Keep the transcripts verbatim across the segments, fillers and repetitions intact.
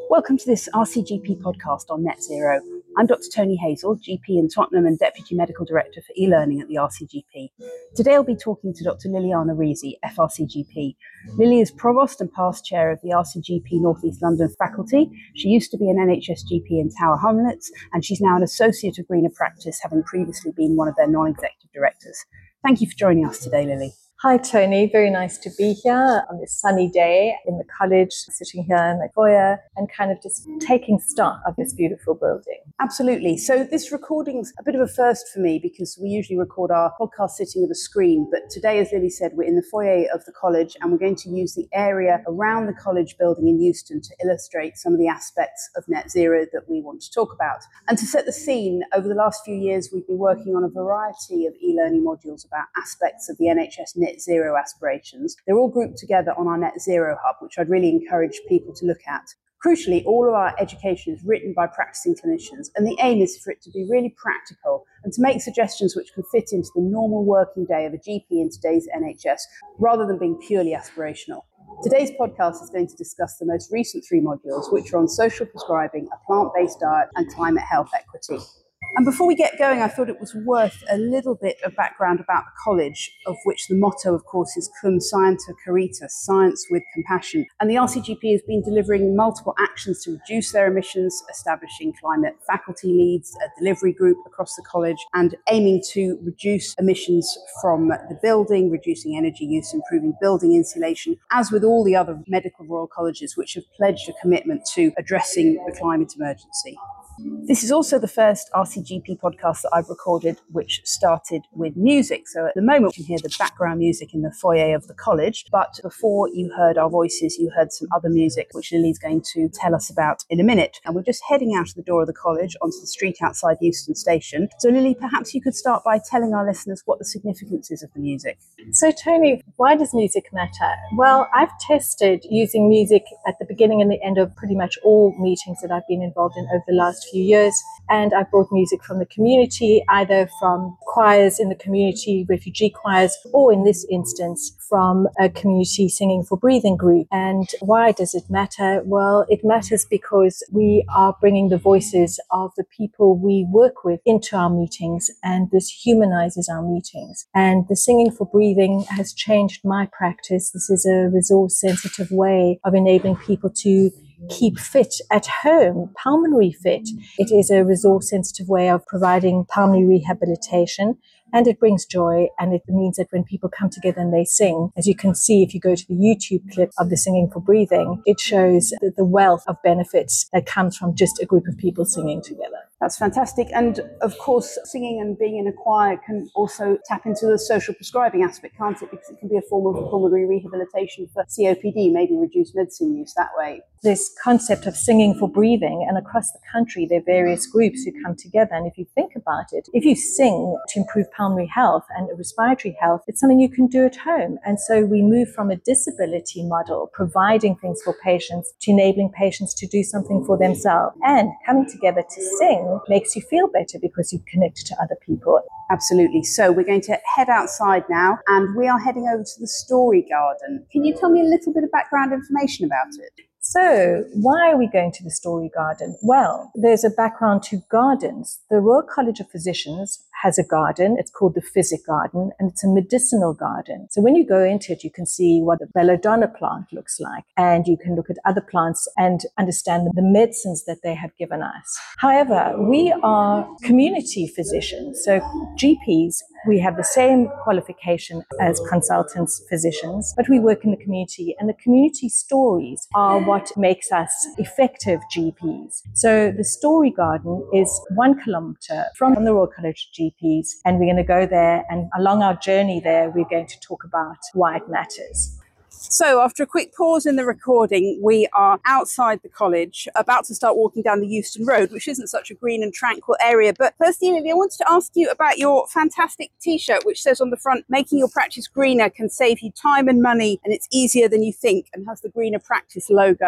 Welcome to this R C G P podcast on Net Zero. I'm Doctor Tony Hazel, G P in Tottenham and Deputy Medical Director for e-learning at the R C G P. Today I'll be talking to Doctor Liliana Reezy, F R C G P. Lily is Provost and past Chair of the R C G P North East London faculty. She used to be an N H S G P in Tower Hamlets, and she's now an Associate of Greener Practice, having previously been one of their non-executive directors. Thank you for joining us today, Lily. Hi Tony, very nice to be here on this sunny day in the college, sitting here in the foyer and kind of just taking stock of this beautiful building. Absolutely. So this recording's a bit of a first for me because we usually record our podcast sitting with a screen, but today, as Lily said, we're in the foyer of the college and we're going to use the area around the college building in Euston to illustrate some of the aspects of net zero that we want to talk about. And to set the scene, over the last few years, we've been working on a variety of e-learning modules about aspects of the N H S net zero aspirations. They're all grouped together on our Net Zero Hub, which I'd really encourage people to look at. Crucially, all of our education is written by practicing clinicians, and the aim is for it to be really practical and to make suggestions which can fit into the normal working day of a G P in today's N H S, rather than being purely aspirational. Today's podcast is going to discuss the most recent three modules, which are on social prescribing, a plant-based diet, and climate health equity. And before we get going, I thought it was worth a little bit of background about the college, of which the motto, of course, is Cum Scientia Caritas, science with compassion. And the R C G P has been delivering multiple actions to reduce their emissions, establishing climate faculty leads, a delivery group across the college, and aiming to reduce emissions from the building, reducing energy use, improving building insulation, as with all the other medical royal colleges, which have pledged a commitment to addressing the climate emergency. This is also the first R C G P podcast that I've recorded which started with music. So at the moment you can hear the background music in the foyer of the college, but before you heard our voices, you heard some other music which Lily's going to tell us about in a minute. And we're just heading out of the door of the college onto the street outside Euston Station. So Lily, perhaps you could start by telling our listeners what the significance is of the music. So Tony, why does music matter? Well, I've tested using music at the beginning and the end of pretty much all meetings that I've been involved in over the last few years, and I brought music from the community, either from choirs in the community, refugee choirs, or in this instance from a community singing for breathing group. And why does it matter? Well, it matters because we are bringing the voices of the people we work with into our meetings, and this humanizes our meetings. And the singing for breathing has changed my practice. This is a resource sensitive way of enabling people to keep fit at home, pulmonary fit. It is a resource-sensitive way of providing pulmonary rehabilitation, and it brings joy, and it means that when people come together and they sing, as you can see if you go to the YouTube clip of the Singing for Breathing, it shows the, the wealth of benefits that comes from just a group of people singing together. That's fantastic. And of course, singing and being in a choir can also tap into the social prescribing aspect, can't it? Because it can be a form of pulmonary rehabilitation for C O P D, maybe reduce medicine use that way. This concept of singing for breathing, and across the country there are various groups who come together, and if you think about it, if you sing to improve pulmonary health and respiratory health, it's something you can do at home. And so we move from a disability model, providing things for patients, to enabling patients to do something for themselves. And coming together to sing makes you feel better because you connect to other people. Absolutely. So we're going to head outside now, and we are heading over to the Story Garden. Can you tell me a little bit of background information about it? So why are we going to the Story Garden? Well, there's a background to gardens. The Royal College of Physicians has a garden. It's called the Physic Garden, and it's a medicinal garden. So when you go into it, you can see what a belladonna plant looks like, and you can look at other plants and understand the medicines that they have given us. However, we are community physicians, so G Ps. We have the same qualification as consultants, physicians, but we work in the community, and the community stories are what makes us effective G Ps. So the Story Garden is one kilometre from the Royal College of G Ps, and we're going to go there, and along our journey there, we're going to talk about why it matters. So after a quick pause in the recording, we are outside the college, about to start walking down the Euston Road, which isn't such a green and tranquil area. But firstly, Lily, I wanted to ask you about your fantastic T-shirt, which says on the front, making your practice greener can save you time and money, and it's easier than you think, and has the Greener Practice logo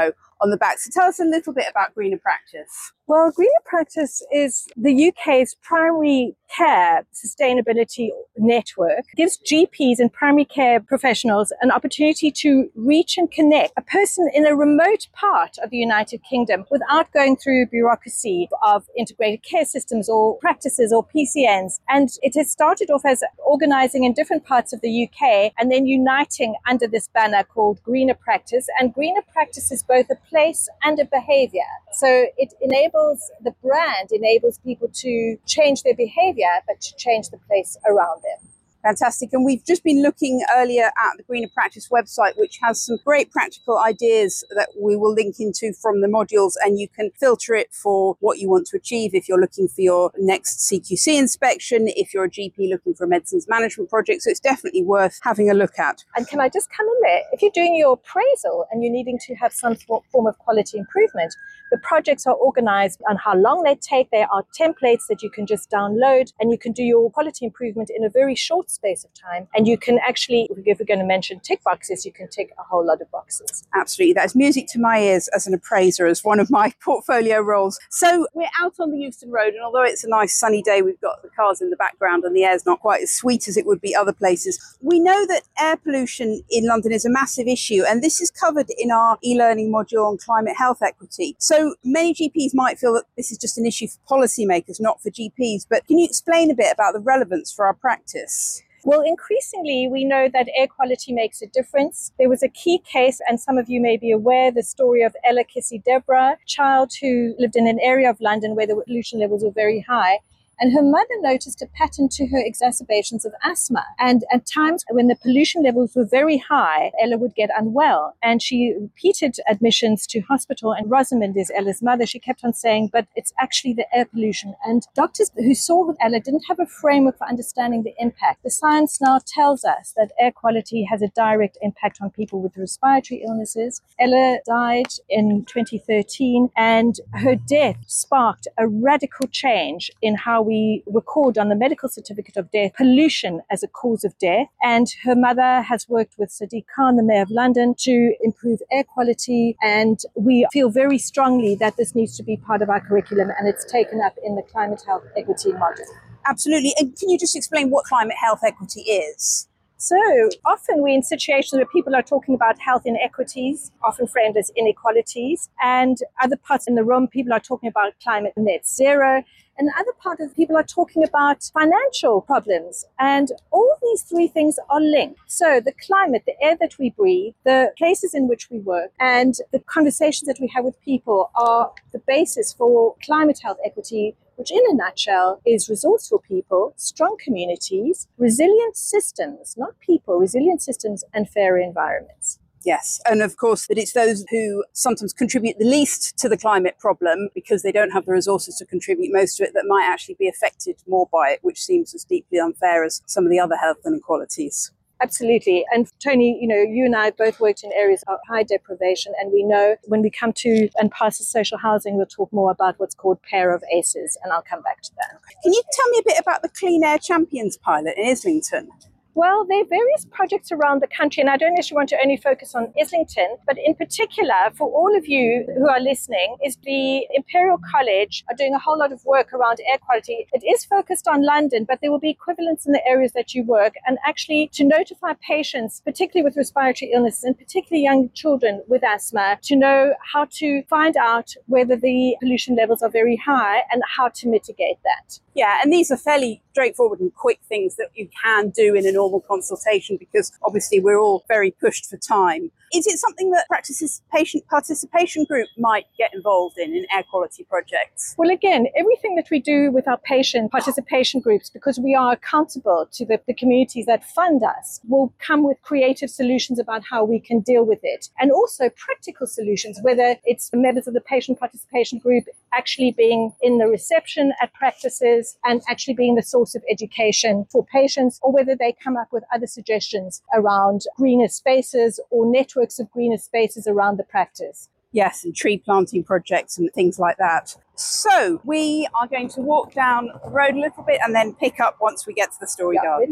on the back. So tell us a little bit about Greener Practice. Well, Greener Practice is the U K's primary care sustainability network. It gives G Ps and primary care professionals an opportunity to reach and connect a person in a remote part of the United Kingdom without going through bureaucracy of integrated care systems or practices or P C Ns. And it has started off as organizing in different parts of the U K and then uniting under this banner called Greener Practice. And Greener Practice is both a place and a behavior. So it enables the brand enables people to change their behavior, but to change the place around them. Fantastic. And we've just been looking earlier at the Greener Practice website, which has some great practical ideas that we will link into from the modules, and you can filter it for what you want to achieve. If you're looking for your next C Q C inspection, if you're a G P looking for a medicines management project. So it's definitely worth having a look at. And can I just come in there? If you're doing your appraisal and you're needing to have some form of quality improvement, the projects are organized on how long they take. There are templates that you can just download, and you can do your quality improvement in a very short space of time. And you can actually, if we're going to mention tick boxes, you can tick a whole lot of boxes. Absolutely. That's music to my ears as an appraiser, as one of my portfolio roles. So we're out on the Euston Road, and although it's a nice sunny day, we've got the cars in the background and the air's not quite as sweet as it would be other places. We know that air pollution in London is a massive issue, and this is covered in our e-learning module on climate health equity. So many G Ps might feel that this is just an issue for policymakers, not for G Ps. But can you explain a bit about the relevance for our practice? Well, increasingly, we know that air quality makes a difference. There was a key case, and some of you may be aware, the story of Ella Kissy-Deborah, a child who lived in an area of London where the pollution levels were very high. And her mother noticed a pattern to her exacerbations of asthma. And at times when the pollution levels were very high, Ella would get unwell. And she repeated admissions to hospital. And Rosamond is Ella's mother. She kept on saying, but it's actually the air pollution. And doctors who saw Ella didn't have a framework for understanding the impact. The science now tells us that air quality has a direct impact on people with respiratory illnesses. Ella died in twenty thirteen, and her death sparked a radical change in how we We record on the medical certificate of death pollution as a cause of death. And her mother has worked with Sadiq Khan, the Mayor of London, to improve air quality. And we feel very strongly that this needs to be part of our curriculum, and it's taken up in the climate health equity module. Absolutely. And can you just explain what climate health equity is? So often we're in situations where people are talking about health inequities, often framed as inequalities, and other parts in the room, people are talking about climate net zero, and the other part of people are talking about financial problems. And all these three things are linked. So the climate, the air that we breathe, the places in which we work, and the conversations that we have with people are the basis for climate health equity, which in a nutshell is resourceful people, strong communities, resilient systems, not people, resilient systems, and fairer environments. Yes. And of course, that it's those who sometimes contribute the least to the climate problem because they don't have the resources to contribute most to it that might actually be affected more by it, which seems as deeply unfair as some of the other health inequalities. Absolutely. And Tony, you know, you and I both worked in areas of high deprivation, and we know when we come to and pass the social housing, we'll talk more about what's called pair of ACEs, and I'll come back to that. Can you tell me a bit about the Clean Air Champions pilot in Islington? Well, there are various projects around the country, and I don't necessarily want to only focus on Islington, but in particular, for all of you who are listening, is the Imperial College are doing a whole lot of work around air quality. It is focused on London, but there will be equivalents in the areas that you work, and actually to notify patients, particularly with respiratory illnesses, and particularly young children with asthma, to know how to find out whether the pollution levels are very high and how to mitigate that. Yeah, and these are fairly straightforward and quick things that you can do in a normal consultation because obviously we're all very pushed for time. Is it something that Practice's patient participation group might get involved in, in air quality projects? Well, again, everything that we do with our patient participation groups, because we are accountable to the, the communities that fund us, will come with creative solutions about how we can deal with it. And also practical solutions, whether it's members of the patient participation group actually being in the reception at practices and actually being the source of education for patients, or whether they come up with other suggestions around greener spaces or networks of greener spaces around the practice. Yes, and tree planting projects and things like that. So we are going to walk down the road a little bit and then pick up once we get to the Story Yeah, Garden.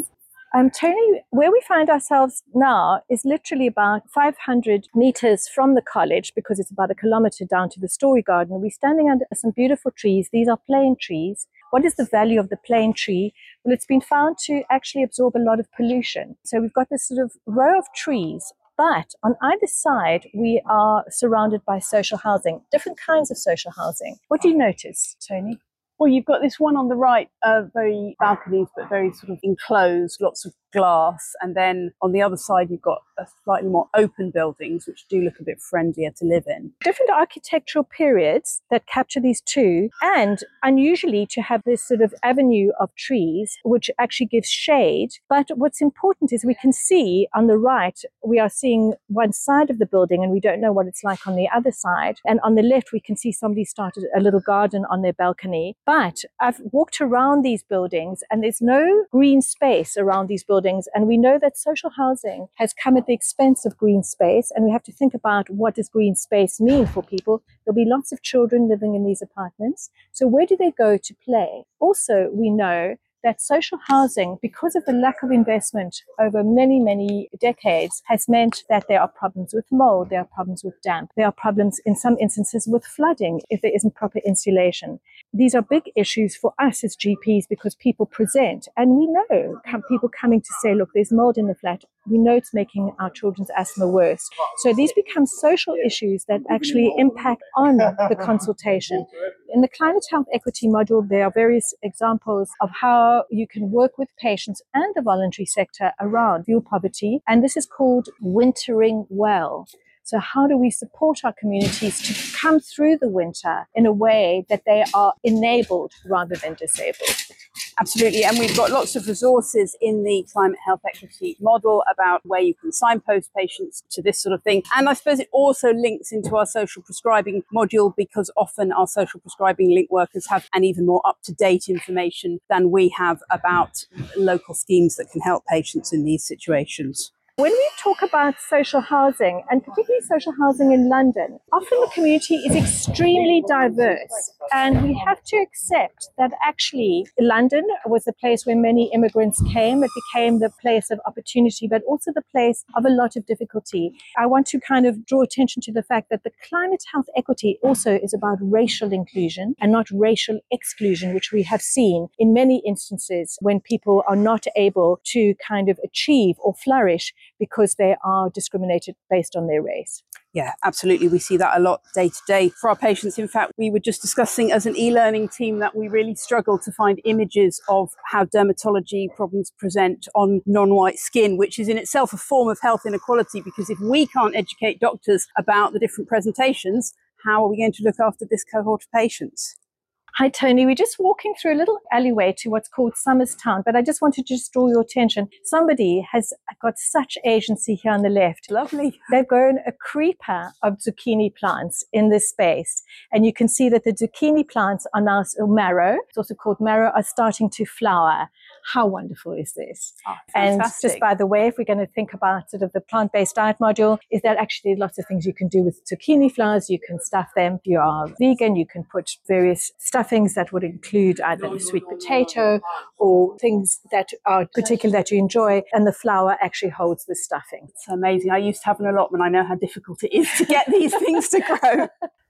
Um, Tony, where we find ourselves now is literally about five hundred meters from the college, because it's about a kilometer down to the Story Garden. We're standing under some beautiful trees. These are plane trees. What is the value of the plane tree? Well, it's been found to actually absorb a lot of pollution. So we've got this sort of row of trees, but on either side, we are surrounded by social housing, different kinds of social housing. What do you notice, Tony? Well, you've got this one on the right, uh, very balconies, but very sort of enclosed, lots of glass. And then on the other side, you've got a slightly more open buildings, which do look a bit friendlier to live in. Different architectural periods that capture these two, and unusually to have this sort of avenue of trees, which actually gives shade. But what's important is we can see on the right, we are seeing one side of the building and we don't know what it's like on the other side. And on the left, we can see somebody started a little garden on their balcony. But I've walked around these buildings and there's no green space around these buildings. And we know that social housing has come at the expense of green space. And we have to think about, what does green space mean for people? There'll be lots of children living in these apartments. So where do they go to play? Also, we know that social housing, because of the lack of investment over many, many decades, has meant that there are problems with mold, there are problems with damp, there are problems in some instances with flooding if there isn't proper insulation. These are big issues for us as G Ps because people present, and we know come, people coming to say, look, there's mold in the flat. We know it's making our children's asthma worse. So these become social issues that actually impact on the consultation. In the climate health equity module, there are various examples of how you can work with patients and the voluntary sector around fuel poverty. And this is called wintering well. So how do we support our communities to come through the winter in a way that they are enabled rather than disabled? Absolutely. And we've got lots of resources in the climate health equity model about where you can signpost patients to this sort of thing. And I suppose it also links into our social prescribing module, because often our social prescribing link workers have an even more up-to-date information than we have about local schemes that can help patients in these situations. When we talk about social housing, and particularly social housing in London, often the community is extremely diverse. And we have to accept that actually London was the place where many immigrants came. It became the place of opportunity, but also the place of a lot of difficulty. I want to kind of draw attention to the fact that the climate health equity also is about racial inclusion and not racial exclusion, which we have seen in many instances when people are not able to kind of achieve or flourish because they are discriminated based on their race. Yeah, absolutely. We see that a lot day to day for our patients. In fact, we were just discussing as an e-learning team that we really struggle to find images of how dermatology problems present on non-white skin, which is in itself a form of health inequality, because if we can't educate doctors about the different presentations, how are we going to look after this cohort of patients? Hi, Tony. We're just walking through a little alleyway to what's called Somers Town, but I just wanted to just draw your attention. Somebody has got such agency here on the left. Lovely. They've grown a creeper of zucchini plants in this space. And you can see that the zucchini plants are now, or marrow, it's also called marrow, are starting to flower. How wonderful is this? Oh, and just by the way, if we're going to think about sort of the plant-based diet module, is that actually lots of things you can do with zucchini flowers. You can stuff them. If you are vegan, you can put various stuffings that would include either sweet potato or things that are particular that you enjoy, and the flower actually holds the stuffing. It's amazing. I used to have an allotment. I know how difficult it is to get these things to grow.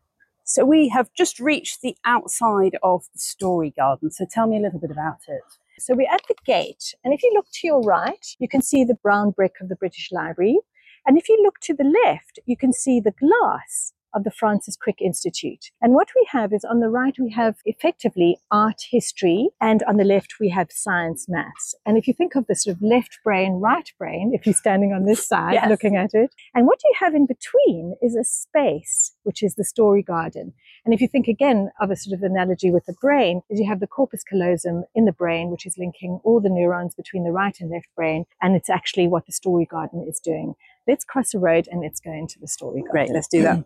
So we have just reached the outside of the Story Garden. So tell me a little bit about it. So we're at the gate, and if you look to your right, you can see the brown brick of the British Library. And if you look to the left, you can see the glass of the Francis Crick Institute. And what we have is on the right, we have effectively art history, and on the left, we have science maths. And if you think of the sort of left brain, right brain, if you're standing on this side yes. looking at it, and what you have in between is a space, which is the Story Garden. And if you think again of a sort of analogy with the brain, is you have the corpus callosum in the brain, which is linking all the neurons between the right and left brain. And it's actually what the Story Garden is doing. Let's cross the road and let's go into the Story Garden. Great, let's do that.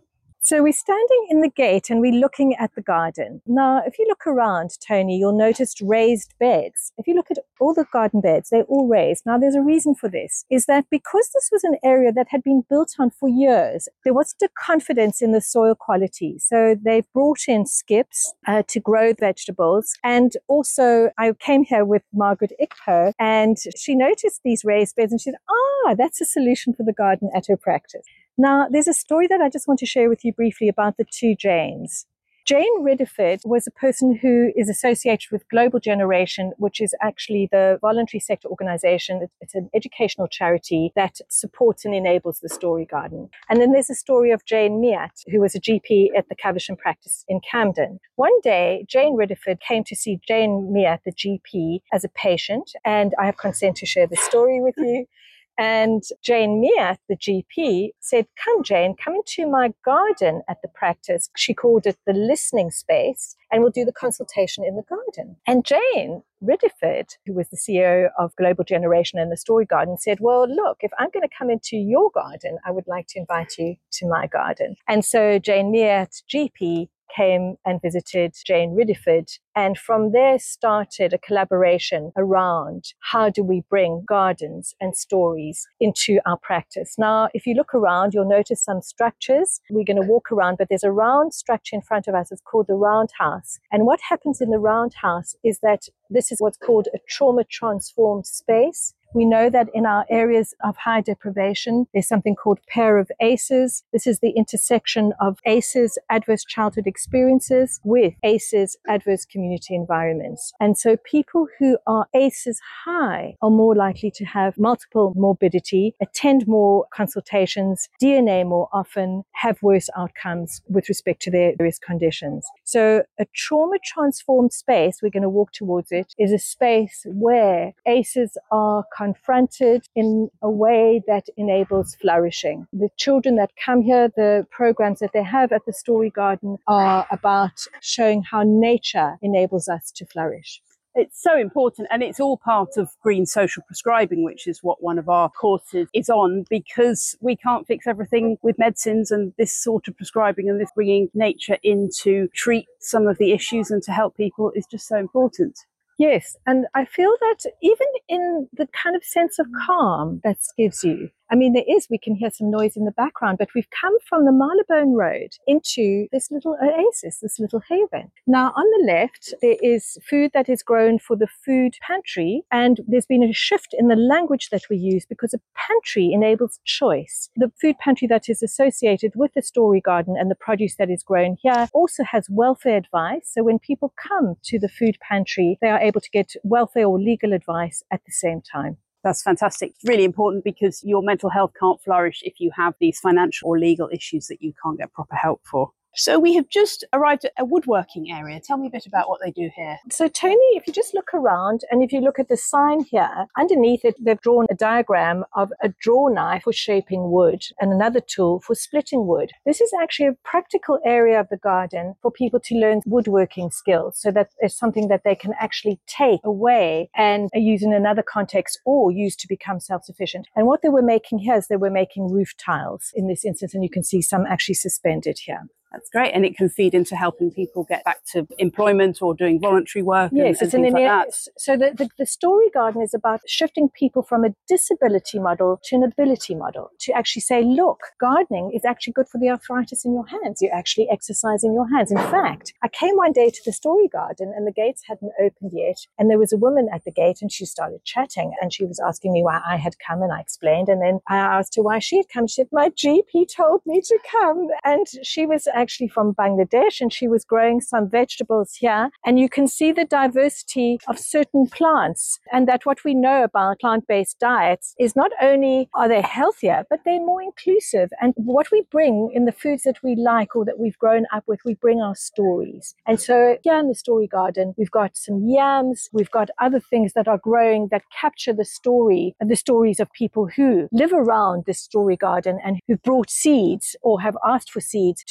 So we're standing in the gate and we're looking at the garden. Now, if you look around, Tony, you'll notice raised beds. If you look at all the garden beds, they're all raised. Now, there's a reason for this, is that because this was an area that had been built on for years, there wasn't a confidence in the soil quality. So they've brought in skips uh, to grow vegetables. And also, I came here with Margaret Ikpo, and she noticed these raised beds and she said, ah, that's a solution for the garden at her practice. Now, there's a story that I just want to share with you briefly about the two Janes. Jane Riddiford was a person who is associated with Global Generation, which is actually the voluntary sector organization. It's an educational charity that supports and enables the Story Garden. And then there's a story of Jane Meat, who was a G P at the Caversham practice in Camden. One day, Jane Riddiford came to see Jane Meat, the G P, as a patient, and I have consent to share the story with you. And Jane Meat, the G P, said, come, Jane, come into my garden at the practice. She called it the listening space, and we'll do the consultation in the garden. And Jane Riddiford, who was the C E O of Global Generation and the Story Garden, said, well, look, if I'm going to come into your garden, I would like to invite you to my garden. And so Jane Meat, G P, came and visited Jane Riddiford, and from there started a collaboration around how do we bring gardens and stories into our practice. Now, if you look around, you'll notice some structures. We're going to walk around, but there's a round structure in front of us. It's called the Roundhouse. And what happens in the Roundhouse is that this is what's called a trauma-transformed space. We know that in our areas of high deprivation, there's something called pair of A C Es. This is the intersection of A C Es, adverse childhood experiences, with A C Es, adverse community environments. And so people who are A C Es high are more likely to have multiple morbidity, attend more consultations, D N A more often, have worse outcomes with respect to their various conditions. So a trauma-transformed space, we're going to walk towards it, is a space where A C Es are confronted in a way that enables flourishing. The children that come here, the programs that they have at the Story Garden are about showing how nature enables us to flourish. It's so important, and it's all part of green social prescribing, which is what one of our courses is on, because we can't fix everything with medicines, and this sort of prescribing and this bringing nature in to treat some of the issues and to help people is just so important. Yes, and I feel that even in the kind of sense of calm that gives you, I mean, there is, we can hear some noise in the background, but we've come from the Marylebone Road into this little oasis, this little haven. Now, on the left, there is food that is grown for the food pantry, and there's been a shift in the language that we use because a pantry enables choice. The food pantry that is associated with the Story Garden and the produce that is grown here also has welfare advice. So when people come to the food pantry, they are able to get welfare or legal advice at the same time. That's fantastic. It's really important because your mental health can't flourish if you have these financial or legal issues that you can't get proper help for. So we have just arrived at a woodworking area. Tell me a bit about what they do here. So Tony, if you just look around and if you look at the sign here, underneath it, they've drawn a diagram of a draw knife for shaping wood and another tool for splitting wood. This is actually a practical area of the garden for people to learn woodworking skills, so that it's something that they can actually take away and use in another context or use to become self-sufficient. And what they were making here is they were making roof tiles in this instance, and you can see some actually suspended here. That's great. And it can feed into helping people get back to employment or doing voluntary work. Yes, and, it's and an things like that. So the, the, the Story Garden is about shifting people from a disability model to an ability model, to actually say, look, gardening is actually good for the arthritis in your hands. You're actually exercising your hands. In fact, I came one day to the Story Garden and the gates hadn't opened yet. And there was a woman at the gate and she started chatting and she was asking me why I had come, and I explained. And then I asked her why she had come. She said, my G P told me to come. And she was actually from Bangladesh and she was growing some vegetables here. And you can see the diversity of certain plants, and that what we know about plant-based diets is not only are they healthier, but they're more inclusive. And what we bring in the foods that we like or that we've grown up with, we bring our stories. And so here in the Story Garden, we've got some yams, we've got other things that are growing that capture the story, the stories of people who live around this Story Garden and who've brought seeds or have asked for seeds to grow the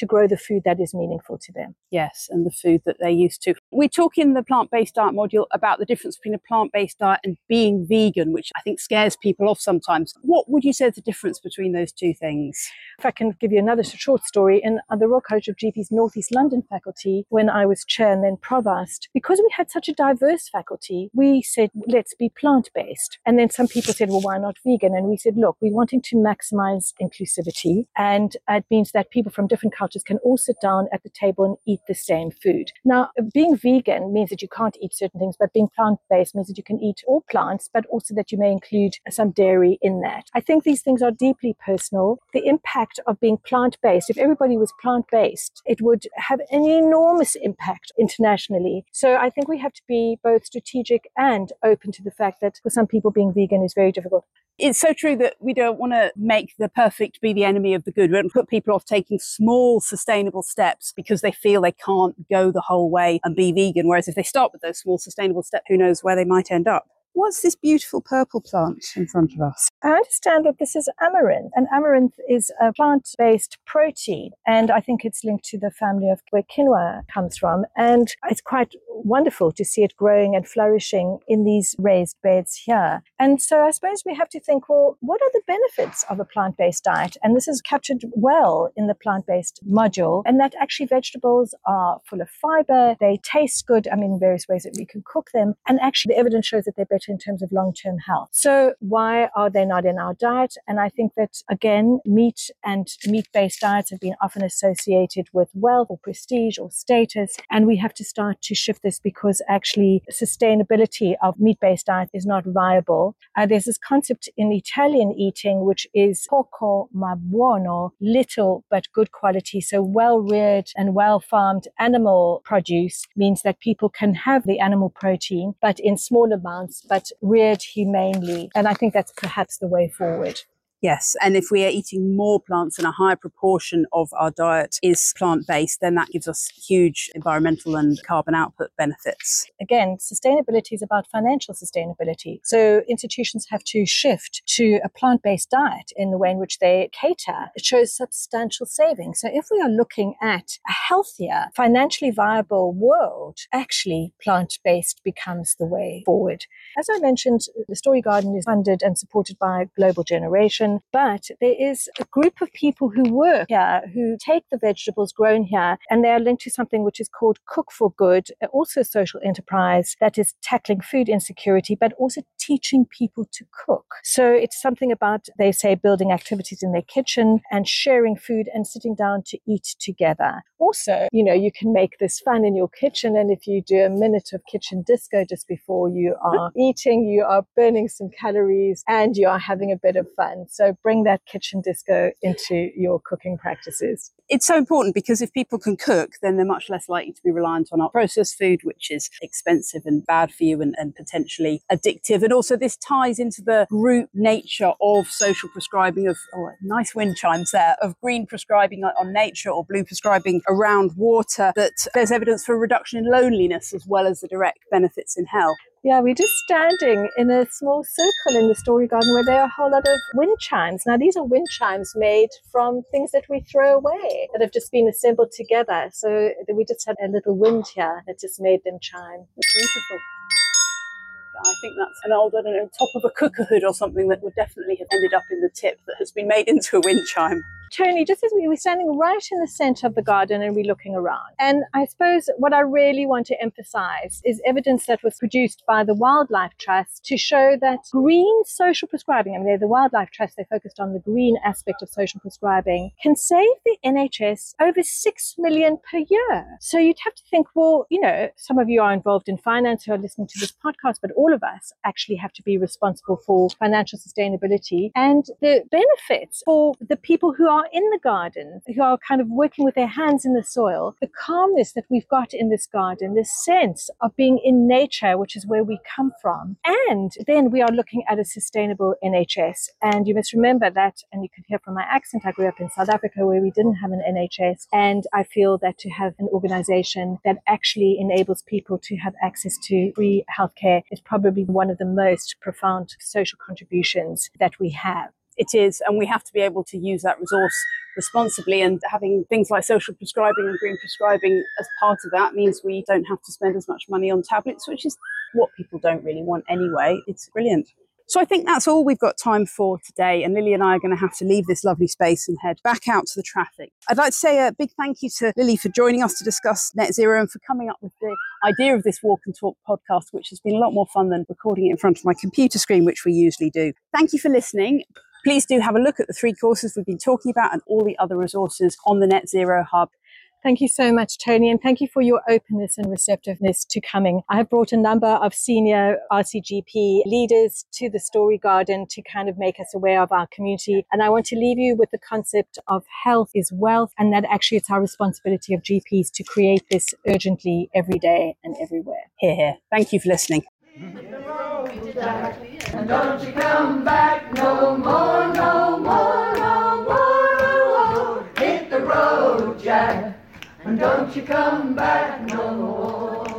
food that is meaningful to them. Yes, and the food that they're used to. We talk in the plant-based diet module about the difference between a plant-based diet and being vegan, which I think scares people off sometimes. What would you say is the difference between those two things? If I can give you another short story, in the Royal College of G P's North East London faculty, when I was chair and then provost, because we had such a diverse faculty, we said, let's be plant-based. And then some people said, well, why not vegan? And we said, look, we're wanting to maximize inclusivity. And it means that people from different cultures can all sit down at the table and eat the same food. Now, being vegan means that you can't eat certain things, but being plant-based means that you can eat all plants, but also that you may include some dairy in that. I think these things are deeply personal. The impact of being plant-based, if everybody was plant-based, it would have an enormous impact internationally. So I think we have to be both strategic and open to the fact that for some people being vegan is very difficult. It's so true that we don't want to make the perfect be the enemy of the good. We don't put people off taking small, sustainable steps because they feel they can't go the whole way and be vegan. Whereas if they start with those small, sustainable steps, who knows where they might end up. What's this beautiful purple plant in front of us? I understand that this is amaranth, and amaranth is a plant-based protein, and I think it's linked to the family of where quinoa comes from, and it's quite wonderful to see it growing and flourishing in these raised beds here. And so I suppose we have to think, well, what are the benefits of a plant-based diet? And this is captured well in the plant-based module, and that actually vegetables are full of fiber, they taste good, I mean, in various ways that we can cook them, and actually the evidence shows that they're better in terms of long-term health. So why are they not in our diet? And I think that, again, meat and meat-based diets have been often associated with wealth or prestige or status, and we have to start to shift this because actually sustainability of meat-based diet is not viable. Uh, there's this concept in Italian eating, which is poco ma buono, little but good quality. So well-reared and well-farmed animal produce means that people can have the animal protein, but in small amounts, but reared humanely. And I think that's perhaps the way forward. Yes, and if we are eating more plants and a higher proportion of our diet is plant-based, then that gives us huge environmental and carbon output benefits. Again, sustainability is about financial sustainability. So institutions have to shift to a plant-based diet in the way in which they cater. It shows substantial savings. So if we are looking at a healthier, financially viable world, actually plant-based becomes the way forward. As I mentioned, the Story Garden is funded and supported by Global Generation. But there is a group of people who work here, who take the vegetables grown here, and they are linked to something which is called Cook for Good, also a social enterprise that is tackling food insecurity, but also teaching people to cook. So it's something about, they say, building activities in their kitchen and sharing food and sitting down to eat together. Also, you know, you can make this fun in your kitchen, and if you do a minute of kitchen disco just before you are eating, you are burning some calories and you are having a bit of fun. So bring that kitchen disco into your cooking practices. It's so important because if people can cook, then they're much less likely to be reliant on our processed food, which is expensive and bad for you and, and potentially addictive. And also this ties into the group nature of social prescribing of, oh, nice wind chimes there, of green prescribing on nature or blue prescribing around water, that there's evidence for a reduction in loneliness as well as the direct benefits in health. Yeah, we're just standing in a small circle in the Story Garden where there are a whole lot of wind chimes. Now, these are wind chimes made from things that we throw away that have just been assembled together. So we just had a little wind here that just made them chime. It's beautiful. I think that's an old, I don't know, top of a cooker hood or something that would definitely have ended up in the tip that has been made into a wind chime. Tony, just as we were standing right in the center of the garden and we're looking around. And I suppose what I really want to emphasize is evidence that was produced by the Wildlife Trust to show that green social prescribing, I mean, they're the Wildlife Trust, they focused on the green aspect of social prescribing, can save the N H S over six million per year. So you'd have to think, well, you know, some of you are involved in finance who are listening to this podcast, but all of us actually have to be responsible for financial sustainability and the benefits for the people who are in the garden, who are kind of working with their hands in the soil, the calmness that we've got in this garden, this sense of being in nature, which is where we come from. And then we are looking at a sustainable N H S. And you must remember that, and you can hear from my accent, I grew up in South Africa where we didn't have an N H S. And I feel that to have an organization that actually enables people to have access to free healthcare is probably one of the most profound social contributions that we have. it is, and we have to be able to use that resource responsibly, and having things like social prescribing and green prescribing as part of that means we don't have to spend as much money on tablets, which is what people don't really want anyway. It's brilliant. So I think that's all we've got time for today, and Lily and I are going to have to leave this lovely space and head back out to the traffic. I'd like to say a big thank you to Lily for joining us to discuss net zero and for coming up with the idea of this Walk and Talk podcast, which has been a lot more fun than recording it in front of my computer screen, which we usually do. Thank you for listening. Please do have a look at the three courses we've been talking about and all the other resources on the Net Zero Hub. Thank you so much, Tony, and thank you for your openness and receptiveness to coming. I have brought a number of senior R C G P leaders to the Story Garden to kind of make us aware of our community. And I want to leave you with the concept of health is wealth, and that actually it's our responsibility of G Ps to create this urgently every day and everywhere. Hear, hear. Thank you for listening. And don't you come back no more, no more, no more. Hit the road, Jack. And don't you come back no more.